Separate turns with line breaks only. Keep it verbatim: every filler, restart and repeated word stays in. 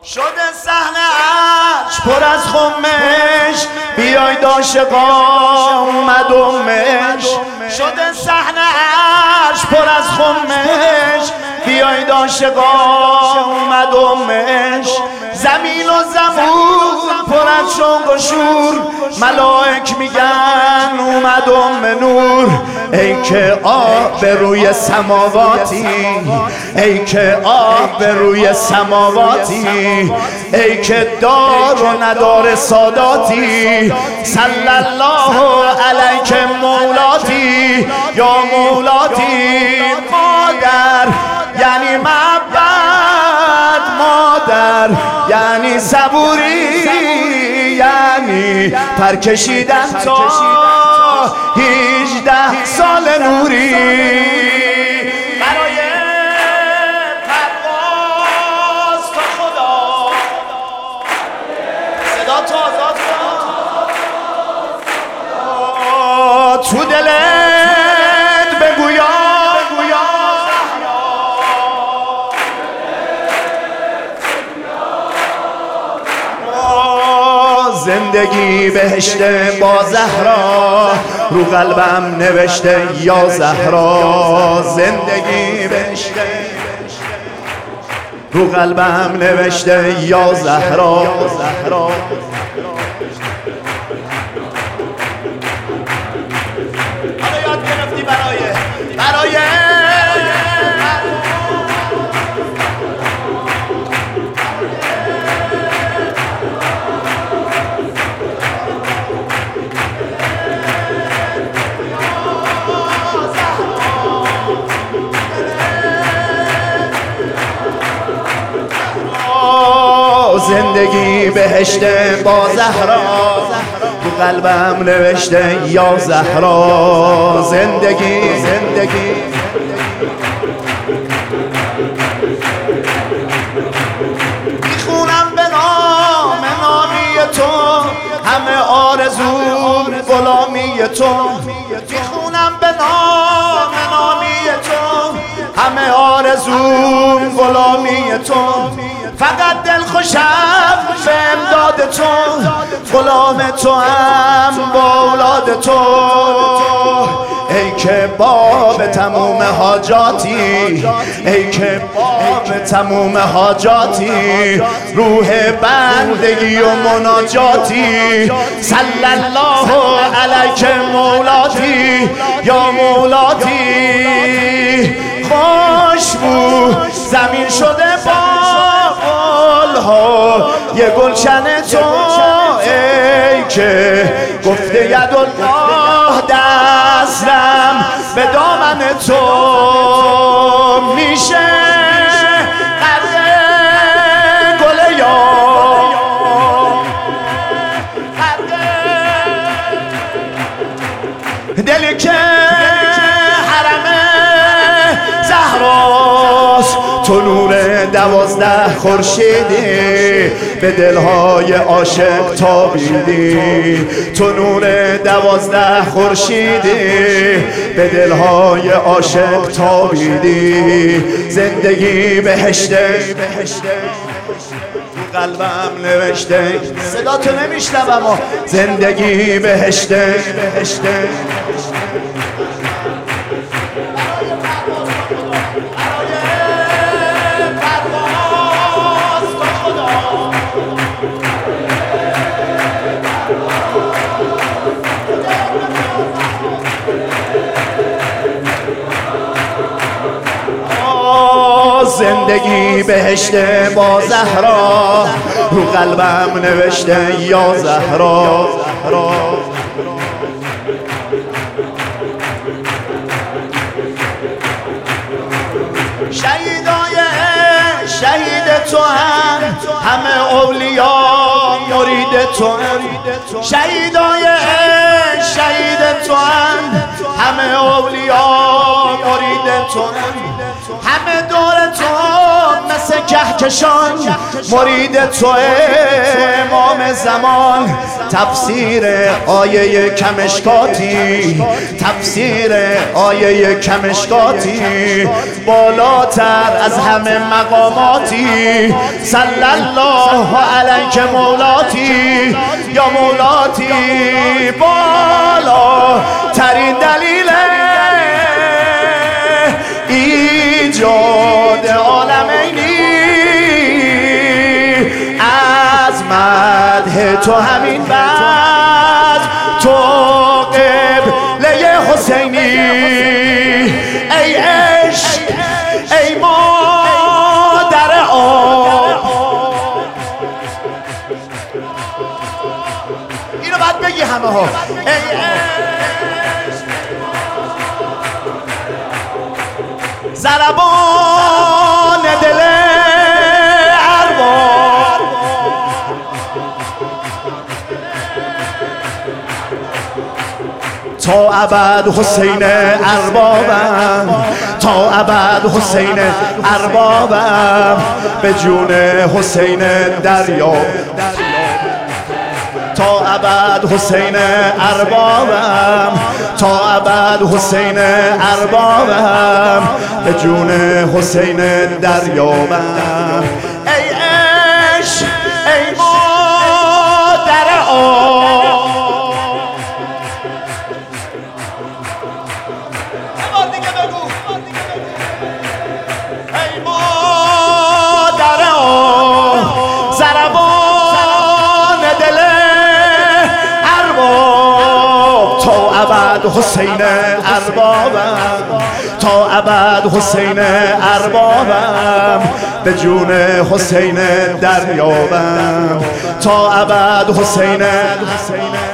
شده صحنه عرش پر از خمش، بیاید عاشقا اومدمش. شده صحنه عرش پر از خمش، بیاید عاشقا اومدمش. زمین و زمون پر از شوق و شور، ملائک میگن اومدم نور. ای که آب روی سماواتی، ای که آب روی سماواتی، ای که دار و ندار ساداتی. صلی الله علیک مولاتی یا مولاتی. مادر یعنی معبد، مادر یعنی صبوری، یعنی پر کشیدن تا هجده سال نوری. برای پرواز تا خدا صدا تو آزاد کن، تو دلت بگویا زندگی بهشته با زهرا، رو قلبم نوشته یا زهرا. زندگی بهشته رو قلبم نوشته یا زهرا. حالا یاد گرفتی برای برای زندگی بهشته با زهرا، تو قلبم نوشته یا زهرا. زندگی زندگی میخونم به نام نامی تو، همه آرزوم غلامی تو. میخونم به نام نامی تو، همه آرزوم غلامی تو. فقط دل خوشم به امداد تو، غلام تو هم با اولاد تو. ای که باب تموم حاجاتی، ای که باب تموم حاجاتی، روح بندگی و مناجاتی. صلی الله علیک مولاتی یا مولاتی. خوشبو زمین شده با یه گلشن تو، ای که گفته یدالله دستم به دامن تو میشه قد گل یار. دلی که حرم زهراست، تو نور دوازده خورشیدی، به دلهای عاشق تابیدی. تو نور دوازده خورشیدی، به دلهای عاشق تابیدی. زندگی بهشته تو قلبم نوشته، صدا تو نمیشنوم. زندگی بهشته بهشته زندگی بهشته با زهرا، رو قلبم نوشته یا زهرا. شهیدای شهید تو هم، همه اولیا مرید تو هم. شهیدای شهید تو هم، همه اولیا مرید تو همه دور تو مثل کهکشان مرید تو امام زمان تفسیر آیه کمشکاتی تفسیر آیه کمشکاتی بالاتر از همه مقاماتی صلی الله علیک مولاتی یا مولاتی بالا ترین دلیل ایجاد عالمینی از مدح تو همین بعد تو قبله حسینی ای عشق ای مادر آب اینو باید بگی همه ها ای عشق ضربان دل ارباب تا ابد حسین اربابم تا ابد حسین اربابم به جون حسین دریا تا ابد حسین اربابم تا ابد حسین اربابم به جون حسین دریابم ای عشق ای مادر آب ای مادر آب ضربان دل تا ابد حسین اربابم تا ابد حسین اربابم به جون حسین دریابم تا ابد حسین